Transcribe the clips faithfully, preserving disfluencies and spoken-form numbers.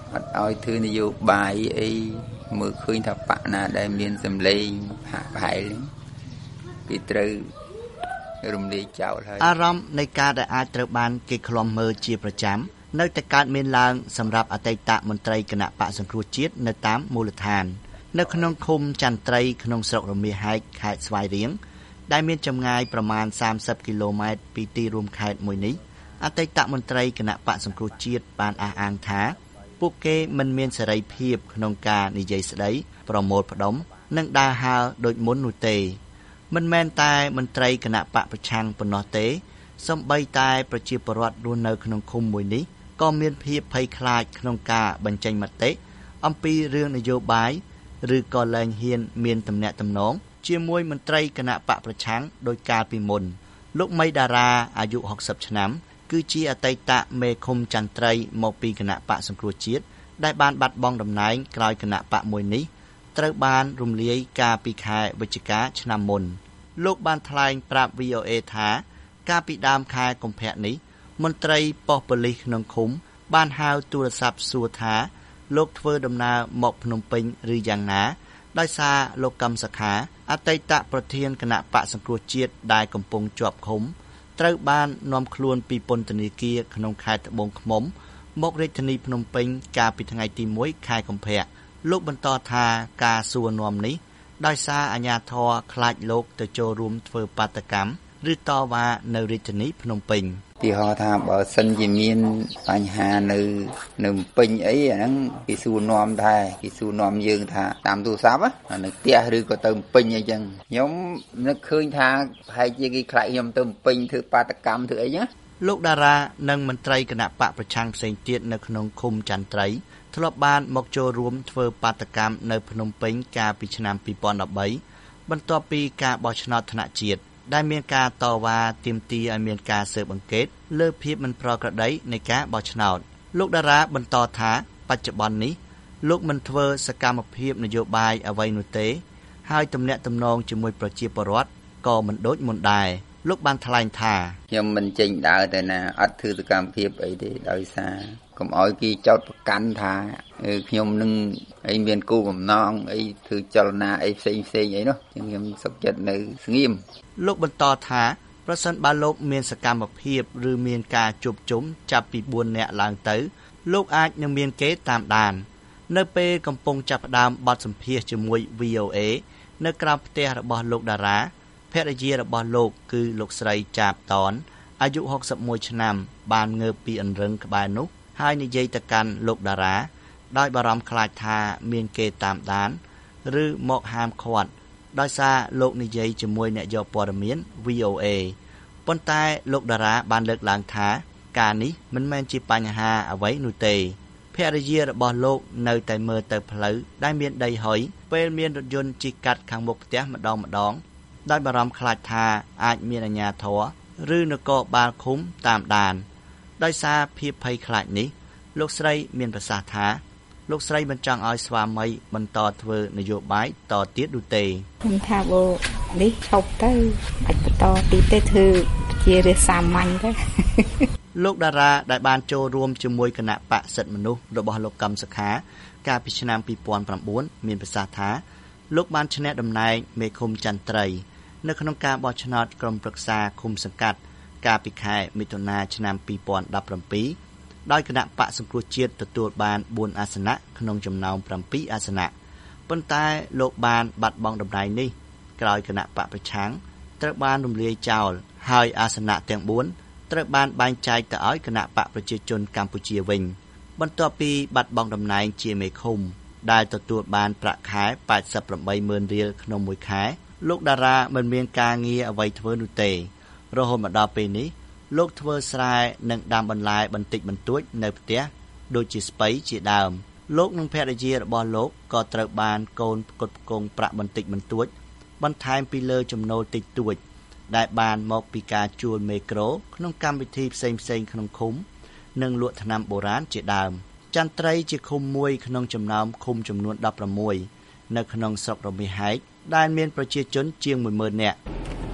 អត់ឲ្យធ្វើនយោបាយអីមើលឃើញថាបកណាដែលមានសម្លេងហាក់ប្រហែលគេត្រូវរំលាយចោលហើយអារម្មណ៍នៃការដែលអាចត្រូវបានគេឃ្លាំមើលជាប្រចាំនៅតែកើតមានឡើងសម្រាប់អតីតមន្ត្រីគណៈបកសង្គ្រោះជាតិនៅតាមមូលដ្ឋាននៅក្នុងឃុំចន្ទ្រីក្នុងស្រុករមាសហែកខេត្តស្វាយរៀងដែលមានចម្ងាយប្រមាណសាមសិបគីឡូម៉ែត្រពីទីរួមខេត្តមួយនេះអតីតមន្ត្រីគណៈបកសង្គ្រោះជាតិបានអះអាងថាពួកគេមិនមានសេរីភាពក្នុងការនិយាយស្ដីប្រមូលផ្ដុំនិងដើរហើរដូចមុននោះទេមិនមែនតែមន្ត្រីគណៈបកប្រឆាំងប៉ុណ្ណោះទេសូម្បីតែប្រជាពលរដ្ឋរស់នៅក្នុងឃុំមួយនេះក៏មានភាពភ័យខ្លាចក្នុងការបញ្ចេញមតិអំពីរឿងនយោបាយឬក៏លែងហ៊ានមានទំនាក់ទំនងជាមួយមន្ត្រីគណៈបកប្រឆាំងដោយកាលពីមុនលោកមីតារាអាយុហុកសិបឆ្នាំគឺជាអតីតមេឃុំចន្ទ្រីមកពីគណៈបកសង្គ្រោះជាតិដែលបានបាត់បង់តំណែងក្រោយគណៈបកមួយនេះត្រូវបានរំលាយកាលពីខែវិច្ឆិកាឆ្នាំមុនលោកបានថ្លែងប្រាប់ វី អូ អេ ថាកាលពីដើមខែកុម្ភៈនេះមន្ត្រីប៉ុស្តិ៍ប៉ូលីសក្នុងឃុំបានហៅទូរស័ព្ទសួរថាលោកធ្វើដំណើរមកភ្នំពេញឬយ៉ាងណាដោយសារលោកកឹមសុខាអតីតប្រធានគណៈបកសង្គ្រោះជាតិដែលកំពុងជាប់ឃុំត្រូវបាននាំខ្លួនពីពន្ធនាគារក្នុងខេត្តត្បូងឃ្មុំមករាជធានីភ្នំពេញកាលពីថ្ងៃទីមួយខែកុម្ភៈលោកបន្តថាការសួរនាំនេះដោយសារអាជ្ញាធរខ្លាចលោកទៅចូលរួមធ្វើបាតកម្មឬតវ៉ានៅរាជធានីភ្នំពេញទីហោថាបើសិនជាមានបញ្ហានៅនៅភ្នំពេញអីអាហ្នឹងគេសួរនាំដែរគេសួរនាំយើងថាតាមទូរស័ព្ទនៅផ្ទះឬក៏ទៅភ្នំពេញអីចឹងខ្ញុំនឹកឃើញថាប្រហែលជាគេខ្លាចខ្ញុំទៅភ្នំពេញធ្វើបាតកម្មធ្វើអីណាលោកតារានិងមន្ត្រីគណៈបកប្រឆាំងផ្សេងទៀតនៅក្នុងឃុំចន្ទ្រីធ្លាប់បានមកចូលរួមធ្វើបាតកម្មនៅភ្នំពេញកាលពីឆ្នាំពីរពាន់ដប់បីបន្ទាប់ពីការបោះឆ្នោតថ្នាក់ជាតិដែលមានការតវ៉ាទាមទារឲ្យមានការស៊ើបអង្កេតលើភាពមិនប្រក្រតីនៃការបោះឆ្នោតលោកតារាបន្តថាបច្ចុប្បន្ននេះលោកមិនធ្វើសកម្មភាពនយោបាយអ្វីនោះទេហើយទំនាក់ទំនងជាមួយប្រជាពលរដ្ឋក៏មិនដូចមុនដែរលោកបានថ្លែងថាខ្ញុំមិនចេញដើរទៅណាអត់ធ្វើសកម្មភាពអីទេដោយសារកុំឲ្យគេចោទប្រកាន់ថាខ្ញុំនឹងអីមានគោលបំណងអីធ្វើចលនាអីផ្សេងផ្សេងអីនោះខ្ញុំសុខចិត្តនៅស្ងៀមលោកបន្តថាប្រសិនបើលោកមានសកម្មភាពឬមានការជួបជុំចាប់ពីបួននាក់ឡើងទៅលោកអាចនឹងមានគេតាមដាននៅពេលកំពុងចាប់ផ្ដើមបទសម្ភាសន៍ជាមួយ វី អូ អេ នៅក្រៅផ្ទះរបស់លោកតារាភរិយារបស់លោកគឺលោកស្រីចាបតនអាយុហុកសិបមួយឆ្នាំបានងើបពីអង្រឹងក្បែរនោះហើយនិយាយទៅកាន់លោកតារាដោយបារម្ភខ្លាចថាមានគេតាមដានឬមកហាមឃាត់ដោយសារលោកនិយាយជាមួយអ្នកយកព័ត៌មាន វី អូ អេ ប៉ុន្តែលោកតារាបានលើកឡើងថាការនេះមិនមែនជាបញ្ហាអ្វីនោះទេភរិយារបស់លោកនៅតែមើលទៅផ្លូវដែលមានដីហុយពេលមានរថយន្តជិះកាត់ខាងមុខផ្ទះម្ដងម្ដងដោយបារម្ភខ្លាចថាអាចមានអាជ្ញាធរឬនគរបាលឃុំតាមដានដោយសារភាពភ័យខ្លាចនេះលោកស្រីមានប្រសាសន៍ថាលោកស្រីមិនចង់ឲ្យស្វាមីបន្តធ្វើនយោបាយតទៀតនោះទេខ្ញុំថាបើនេះឈប់ទៅអាចបន្តទីទេធ្វើជារាសាមញ្ញទៅលោកតារាដែលបានចូលរួមជាមួយគណៈបកសិទ្ធិមនុស្សរបស់លោកកឹមសុខាកាលពីឆ្នាំពីរពាន់ប្រាំបួនមានប្រសាសន៍ថាលោកបានឈ្នះតំណែងមេឃុំចន្ទ្រីនៅក្នុងការបោះឆ្នោតក្រុមប្រឹក្សាឃុំសង្កាត់កាលពីខែមិថុនាឆ្នាំពីរពាន់ដប់ប្រាំពីរដោយគណៈបកសង្គ្រោះជាតិទទួលបានបួនអាសនៈក្នុងចំណោមប្រាំពីរអាសនៈប៉ុន្តែលោកបានបាត់បង់តំណែងនេះក្រោយគណៈបកប្រឆាំងត្រូវបានរំលាយចោលហើយអាសនៈទាំងបួនត្រូវបានបែងចែកទៅឲ្យគណៈបកប្រជាជនកម្ពុជាវិញបន្ទាប់ពីបាត់បង់តំណែងជាមេឃុំដែលទទួលបានប្រាក់ខែแปดสิบแปดหมื่นរៀលក្នុងមួយខែលោកតារាមិនមានការងារអ្វីធ្វើនោះទេរហូតមកដល់ពេលនេះលោកធ្វើស្រែនិងដាំបន្លែបន្តិចបន្តួចនៅផ្ទះដូចជាស្ពៃជាដើមលោកនិងភរិយារបស់លោកក៏ត្រូវបានកូនផ្គត់ផ្គង់ប្រាក់បន្តិចបន្តួចបន្ថែមពីលើចំណូលតិចតួចដែលបានមកពីការជួលមេក្រូក្នុងកម្មវិធីផ្សេងៗក្នុងឃុំនិងលក់ថ្នាំបុរាណជាដើមចន្ទ្រីជាឃុំមួយក្នុងចំណោមឃុំចំនួនដប់ប្រាំមួយនៅក្នុងស្រុករមាសហែកដែលមានប្រជាជនជាងមួយម៉ឺននាក់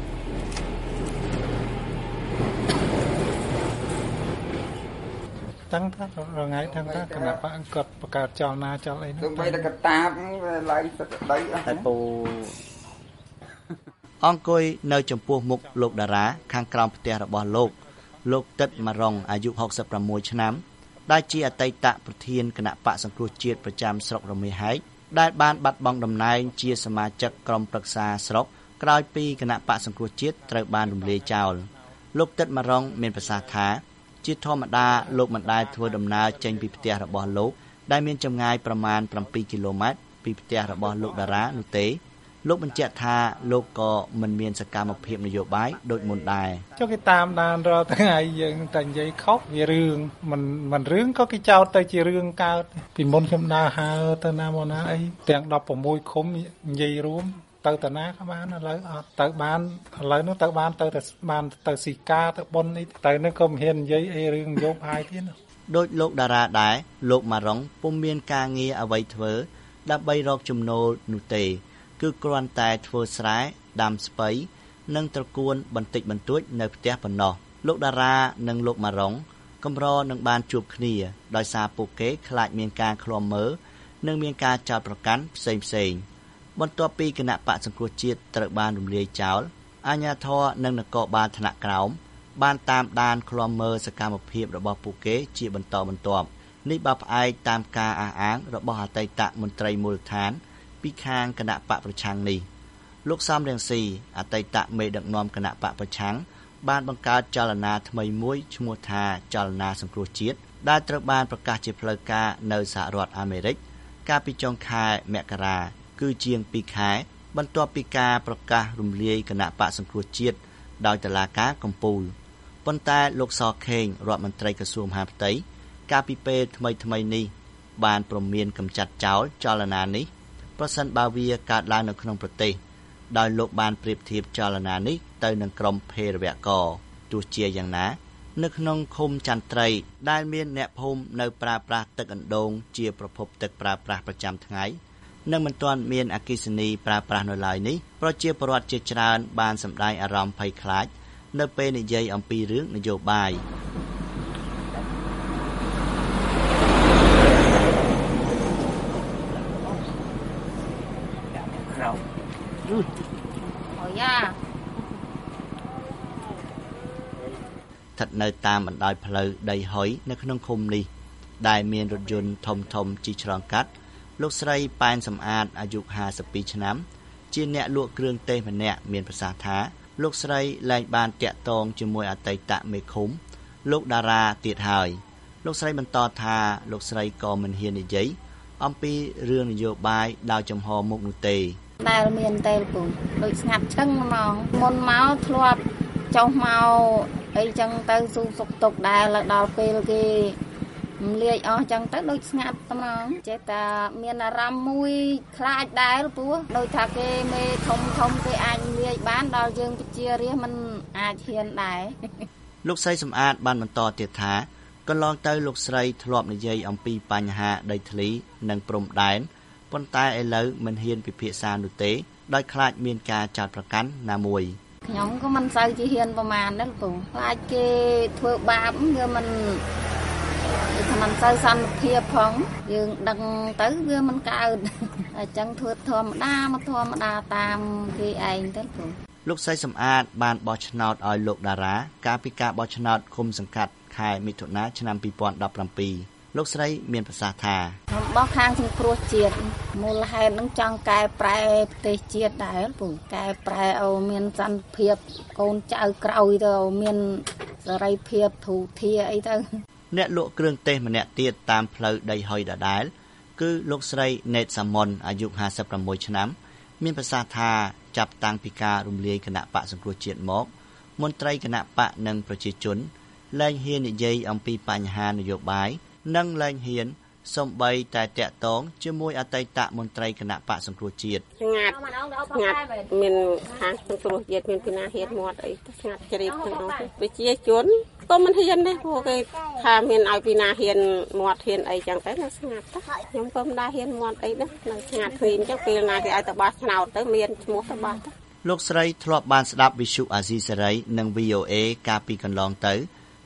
តដឹងថារងៃដឹងថាគណៈបកគាត់បង្កើតចលនាចលអីនោះទៅតែកតាបឡើងទឹកដីអស់តែពូអង្គុយនៅចំពោះមុខលោកតារាខាងក្រោមផ្ទះរបស់លោកលោកទឹកម៉ារុងអាយុហុកសិបប្រាំមួយឆ្នាំដែលជាអតីតប្រធានគណៈបកសង្គ្រោះជាតិប្រចាំស្រុករមាសហែកដែលបានបាត់បង់តំណែងជាសមាជិកក្រុមប្រឹក្សាស្រុកក្រោយពីគណៈបកសង្គ្រោះជាតិត្រូវបានរំលាយចោលលោកទឹកម៉ារុងមានប្រសាសន៍ថាជាធម្មតាលោកមិនដែលធ្វើដំណើរចេញពីផ្ទះរបស់លោកដែលមានចម្ងាយប្រមាណប្រាំពីរគីឡូម៉ែត្រពីផ្ទះរបស់លោកតារានោះទេលោកបញ្ជាក់ថាលោកក៏មិនមានសកម្មភាពនយោបាយដូចមុនដែរចុះគេតាមដានរាល់ថ្ងៃយើងតែនិយាយខុសវារឿងមិនមិនរឿងក៏គេចោទទៅជារឿងកើតពីមុនខ្ញុំដើរហើទៅណាមកណាអីទាំងដប់ប្រាំមួយឃុំនិយាយរួមទៅតាណាក៏បានឥឡូវអត់ទៅបានឥឡូវនោះទៅបានទៅតែបានទៅស៊ីកាទៅប៉ុននេះទៅនេះក៏មិនហ៊ាននិយាយអីរឿងនយោបាយទៀតដូចលោកតារាដែរលោកម៉ារុងពុំមានការងារអ្វីធ្វើដើម្បីរកចំណូលនោះទេគឺគ្រាន់តែធ្វើស្រែដាំស្ពៃនិងត្រកួនបន្តិចបន្តួចនៅផ្ទះប៉ុណ្ណោះលោកតារានិងលោកម៉ារុងកម្រនឹងបានជួបគ្នាដោយសារពួកគេខ្លាចមានការឃ្លាំមើលនិងមានការចោទប្រកាន់ផ្សេងផ្សេងបន្ទាប់ពីគណៈបកសង្គ្រោះជាតិត្រូវបានរំលាយចោលអាជ្ញាធរនិងនគរបាលថ្នាក់ក្រោមបានតាមដានឃ្លាំមើលសកម្មភាពរបស់ពួកគេជាបន្តបន្ទាប់នេះបើផ្អែកតាមការអះអាងរបស់អតីតមន្ត្រីមូលដ្ឋានពីខាងគណៈបកប្រឆាំងនេះលោកសំរងស៊ីអតីតមេដឹកនាំគណៈបកប្រឆាំងបានបង្កើតចលនាថ្មីមួយឈ្មោះថាចលនាសង្គ្រោះជាតិដែលត្រូវបានប្រកាសជាផ្លូវការនៅសហរដ្ឋអាមេរិកកាលពីចុងខែមករាគឺជាងពីរខែបន្ទាប់ពីការប្រកាសរំលាយគណៈបកសង្គ្រោះជាតិដោយតុលាការកំពូលប៉ុន្តែលោកសខេងរដ្ឋមន្ត្រីក្រសួងមហាផ្ទៃកាលពីពេលថ្មីថ្មីនេះបានព្រមានកម្ចាត់ចោលចលនានេះប្រសិនបើវាកើតឡើងនៅក្នុងប្រទេសដោយលោកបានប្រៀបធៀបចលនានេះទៅនឹងក្រុមភេរវករទោះជាយ៉ាងណានៅក្នុងឃុំចន្ទ្រីដែលមានអ្នកភូមិនៅប្រើប្រាស់ទឹកអណ្ដូងជាប្រភពទឹកប្រើប្រាស់ប្រចាំថ្ងៃនិងមិនទាន់មានអគ្គិសនីប្រើប្រាស់នៅឡើយនេះប្រជាពលរដ្ឋជាច្រើនបានសម្ដែងអារម្មណ៍ភ័យខ្លាចនៅពេលនិយាយអំពីរឿងនយោបាយអូយ៉ាស្ថិតនៅតាមបណ្ដោយផ្លូវដីហុយនៅក្នុងឃុំនេះដែលមានរថយន្តធំធំជិះឆ្លងកាត់លោកស្រីប៉ែនសំអាតអាយុห้าสิบពីរឆ្នាំជាអ្នកលក់គ្រឿងទេសម្នាក់មានប្រសាសន៍ថាលោកស្រីលែងបានតាក់ទងជាមួយអតីតមេឃុំលោកតារាទៀតហើយលោកស្រីបន្តថាលោកស្រីក៏មិនហ៊ាននិយាយអំពីរឿងនយោបាយដោយចំហមុខនោះទេដែលមានតែពូដូចស្ងាត់ឈឹងហ្មងមុនមកធ្លាប់ចុះមកអីចឹងទៅស៊ូសុកទុកដែរដល់ពេលគេលាយអស់ចឹងទៅដូចស្ងាត់ត្មងចេះតែមានអារម្មណ៍មួយខ្លាចដែរព្រោះដូចថាគេមេធំធំគេអាចលាយបានដល់យើងជារាជមិនអាចហ៊ានដែរលោកស្រីសំអាតបានបន្តទៀតថាកន្លងទៅលោកស្រីធ្លាប់និយាយអំពីបញ្ហាដីធ្លីនិងព្រំដែនប៉ុន្តែឥឡូវមិនហ៊ានពិភាក្សានោះទេដោយខ្លាចមានការចោទប្រកាន់ណាមួយខ្ញុំក៏មិនសូវជាហ៊ានប្រមាណដែរពូខ្លាចគេធ្វើបាបវាមិនថាมันទៅសន្តិភាពផងយើងដឹងទៅវាមិនកើតអញ្ចឹងធ្វើធម្មតាមកធម្មតាតាមគេឯងទៅពូលោកស្រីសំអាតបានបោះឆ្នោតឲ្យលោកតារាកាលពីការបោះឆ្នោតឃុំសង្កាត់ខែមិថុនាឆ្នាំពីរពាន់ដប់ប្រាំពីរលោកស្រីមានប្រសាសន៍ថាខ្ញុំបោះខាងសង្គ្រោះជាតិមូលហេតុនឹងចង់កែប្រែប្រទេសជាតិដែរពូកែប្រែឲ្យមានសន្តិភាពកូនចៅក្រោយទៅមានសេរីភាពធូរធារអីទៅអ្នកលក់គ្រឿងទេសម្នាក់ទៀតតាមផ្លូវដីហុយដដែលគឺលោកស្រីណេតសាមុនអាយុห้าสิบหกឆ្នាំមានប្រសាសន៍ថាចាប់តាំងពីការរំលាយគណៈបកសង្គ្រោះជាតិមកមន្ត្រីគណៈបកនិងប្រជាជនលែងហ៊ាននិយាយអំពីបញ្ហានយោបាយនិងលែងហ៊ានសូម្បីតែតាក់ទងជាមួយអតីតមន្ត្រីគណៈបកសង្គ្រោះជាតិស្ងាត់ស្ងាត់មានខាងសង្គ្រោះជាតិមានពីណាហ៊ានមាត់អីស្ងាត់ជ្រាបទាំងនោះប្រជាជនក៏មិនហ៊ានដែរព្រោះគេថាមានឲ្យពីណាហ៊ានមាត់ហ៊ានអីចឹងទៅនៅស្ងាត់ខ្ញុំក៏មិនដែរហ៊ានមាត់អីដែរនៅស្ងាត់ឃើញចឹងពេលណាគេឲ្យទៅបោះឆ្នោតទៅមានឈ្មោះទៅបោះលោកស្រីធ្លាប់បានស្ដាប់វិទ្យុអាស៊ីសេរីនិង វី អូ អេ កាលពីកន្លងទៅ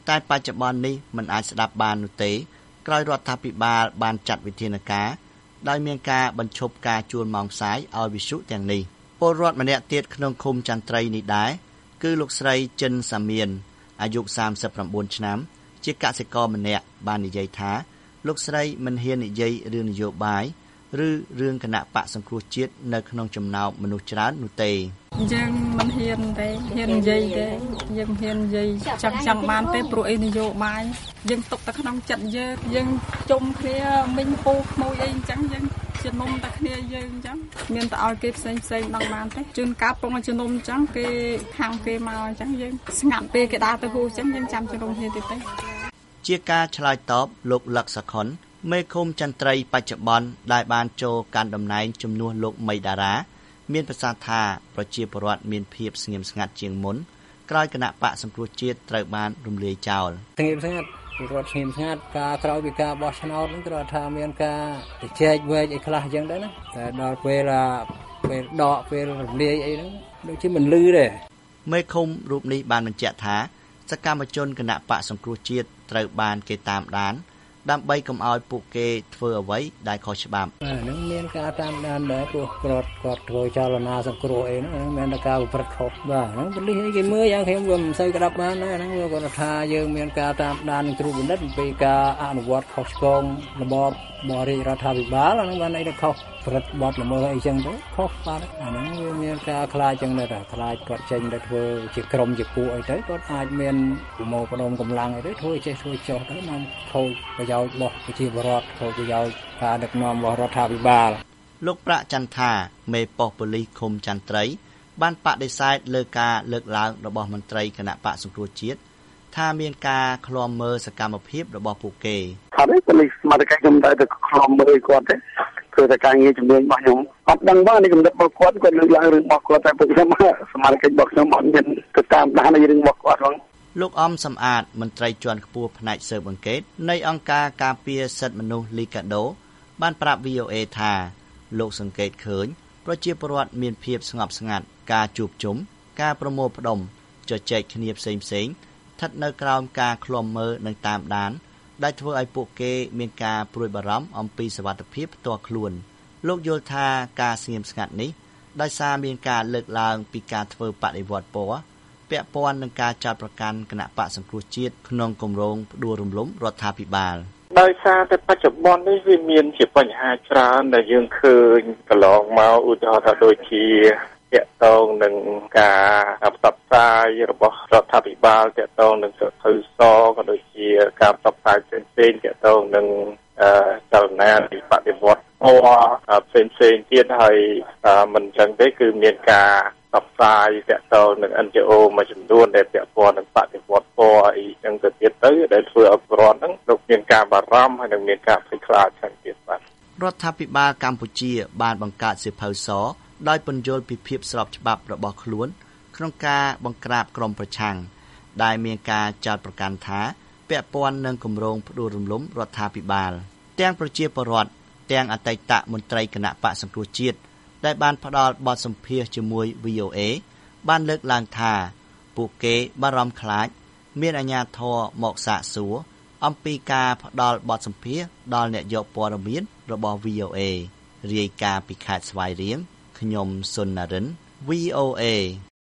តែបច្ចុប្បន្ននេះមិនអាចស្ដាប់បាននោះទេក្រោយរដ្ឋាភិបាលបានចាត់វិធានការដោយមានការបញ្ឈប់ការជួលម៉ោងផ្សាយឲ្យវិទ្យុទាំងនេះពលរដ្ឋម្នាក់ទៀតក្នុងឃុំចន្ទ្រីនេះដែរគឺលោកស្រីចិនសាមៀនអាយុសាមសិប៩ឆ្នាំជាកសិករម្នាក់បាននិយាយថាលោកស្រីមិនហ៊ាននិយាយរឿងនយោបាយឬរឿងគណៈបកសង្គ្រោះជាតិនៅក្នុងចំណោមមនុស្សច្រើននោះទេយើងមិនហ៊ានទេហ៊ាននិយាយទេយើងហ៊ាននិយាយចាំចាំបានទេព្រោះអីនយោបាយយើងទុកតែក្នុងចិត្តយើងយើងជុំគ្នាមិញពូក្មួយអីអញ្ចឹងយើងជំនុំតែគ្នាយើងអញ្ចឹងមានតែឲ្យគេផ្សេងផ្សេងដល់បានទេជួនកាលពងជំនុំអញ្ចឹងគេខាងគេមកអញ្ចឹងយើងស្ងាត់ពេលគេដើរទៅហូអញ្ចឹងយើងចាំជំនុំគ្នាទៀតទេជាការឆ្លើយតបលោកលក្ខសខុនមេឃុំចន្ទ្រីបច្ចុប្បន្នដែលបានចូលកាន់តំណែងជំនួសលោកមីតារាមានប្រសាសន៍ថាប្រជាពលរដ្ឋមានភាពស្ងៀមស្ងាត់ជាងមុនក្រោយគណៈបកសង្គ្រោះជាតិត្រូវបានរំលាយចោលស្ងៀមស្ងាត់ពលរដ្ឋស្ងៀមស្ងាត់ការក្រោយពីការបោះឆ្នោតហ្នឹងគឺថាមានការជែកវែកអីខ្លះអញ្ចឹងដែរណាតែដល់ពេលពេលដកពេលរំលាយអីហ្នឹងដូចជាមិនលឺទេមេឃុំរូបនេះបានបញ្ជាក់ថាសកម្មជនគណៈបកសង្គ្រោះជាតិត្រូវបានគេតាមដានដើម្បីកុំឲ្យពួកគេធ្វើអ្វីដែលខុសច្បាប់ហ្នឹងមានការតាមដានដែរព្រោះគាត់គាត់ធ្វើចលនាសង្គ្រោះអីហ្នឹងមានតែការប្រព្រឹត្តខុសបាទហ្នឹងប៉ូលីសគេមើលយ៉ាងខ្ញុំវាមិនសូវក្តាប់បានដែរហ្នឹងគាត់ថាយើងមានការតាមដាននិងត្រួតពិនិត្យអំពីការអនុវត្តខុសឆ្គងរបបបរិយារដ្ឋាភិបាលហ្នឹងបានអីទៅខុសប្រព្រឹត្តបទល្មើសអីចឹងទៅខុសបាទអាហ្នឹងវាមានការខ្លាចចឹងដែរខ្លាចគាត់ចេញទៅធ្វើជាក្រុមជាពួកអីទៅគាត់អាចមានប្រមូលផ្ដុំកម្លាំងអីទៅធ្វើចេះធ្វើចោះទៅនាំខូចប្រយោជន៍របស់ប្រជាពលរដ្ឋខូចប្រយោជន៍ការដឹកនាំរបស់រដ្ឋាភិបាលលោកប្រាក់ចន្ទថាមេប៉ុស្តិ៍ប៉ូលីសឃុំចន្ទ្រីបានបដិសេធលើការលើកឡើងរបស់មន្ត្រីគណៈបកសង្គ្រោះជាតិថាមានការឃ្លាំមើលសកម្មភាពរបស់ពួកគេថានេះប៉ូលីសសមត្ថកិច្ចខ្ញុំតែទៅឃ្លាំមើលគាត់ទេគឺតែការងារជំនាញរបស់ខ្ញុំអត់ដឹងបាននេះគំនិតរបស់គាត់គាត់លើកឡើងរឿងរបស់គាត់តែពួកខ្ញុំសមាជិករបស់ខ្ញុំអត់មានទៅតាមដានរឿងរបស់គាត់ផងលោកអំសំអាតមន្ត្រីជាន់ខ្ពស់ផ្នែកស៊ើបអង្កេតនៃអង្គការការពារសិទ្ធិមនុស្សលីកាដូបានប្រាប់ វី អូ អេ ថាលោកសង្កេតឃើញប្រជាពលរដ្ឋមានភាពស្ងប់ស្ងាត់ការជួបជុំការប្រមូលផ្ដុំជជែកគ្នាផ្សេងៗស្ថិតនៅក្រោមការឃ្លាំមើលនិងតាមដានដែលធ្វើឲ្យពួកគេមានការព្រួយបារម្ភអំពីសុវត្ថិភាពផ្ទាល់ខ្លួនលោកយល់ថាការស្ងៀមស្ងាត់នេះដោយសារមានការលើកឡើងពីការធ្វើបដិវត្តពណ៌ពាក់ព័ន្ធនឹងការចោទប្រកាន់គណៈបកសង្គ្រោះជាតិក្នុងគម្រោងផ្ដួលរំលំរដ្ឋាភិបាលដោយសារតែបច្ចុប្បន្ននេះវាមានជាបញ្ហាច្រើនដែលយើងឃើញកន្លងមកឧទាហរណ៍ថាដូចជាទាក់ទងនឹងការផ្សព្វផ្សាយរបស់រដ្ឋាភិបាលទាក់ទងនឹងសិទ្ធិសក៏ដូចជាការផ្សព្វផ្សាយផ្សេងៗទាក់ទងនឹងចលនាបដិវត្តពណ៌ផ្សេងផ្សេងទៀតហើយមិនចឹងទេគឺមានការផ្សព្វផ្សាយទាក់ទងនឹង អិន ជី អូ មួយចំនួនដែលពាក់ព័ន្ធនឹងបដិវត្តពណ៌អីចឹងទៅទៀតទៅដែលធ្វើឲ្យប្រព័ន្ធហ្នឹងលោកមានការបារម្ភហើយនឹងមានការភ័យខ្លាចចឹងទៀតបាទរដ្ឋាភិបាលកម្ពុជាបានបង្កើតសៀវភៅសដោយពន្យល់ពីភាពស្របច្បាប់របស់ខ្លួនក្នុងការបង្ក្រាបក្រុមប្រឆាំងដែលមានការចោទប្រកាន់ថាពាក់ព័ន្ធនឹងគម្រោងផ្ដួលរំលំរដ្ឋាភិបាលទាំងប្រជាពលរដ្ឋទាំងអតីតមន្ត្រីគណៈបកសង្គ្រោះជាតិដែលបានផ្ដល់បទសម្ភាសន៍ជាមួយ វី អូ អេ បានលើកឡើងថាពួកគេបារម្ភខ្លាចមានអាជ្ញាធរមកសាកសួរអំពីការផ្ដល់បទសម្ភាសន៍ដល់អ្នកយកព័ត៌មានរបស់ វី អូ អេ រាយការណ៍ពីខេត្តស្វាយរៀងខ្ញុំសុននរិន វី អូ អេ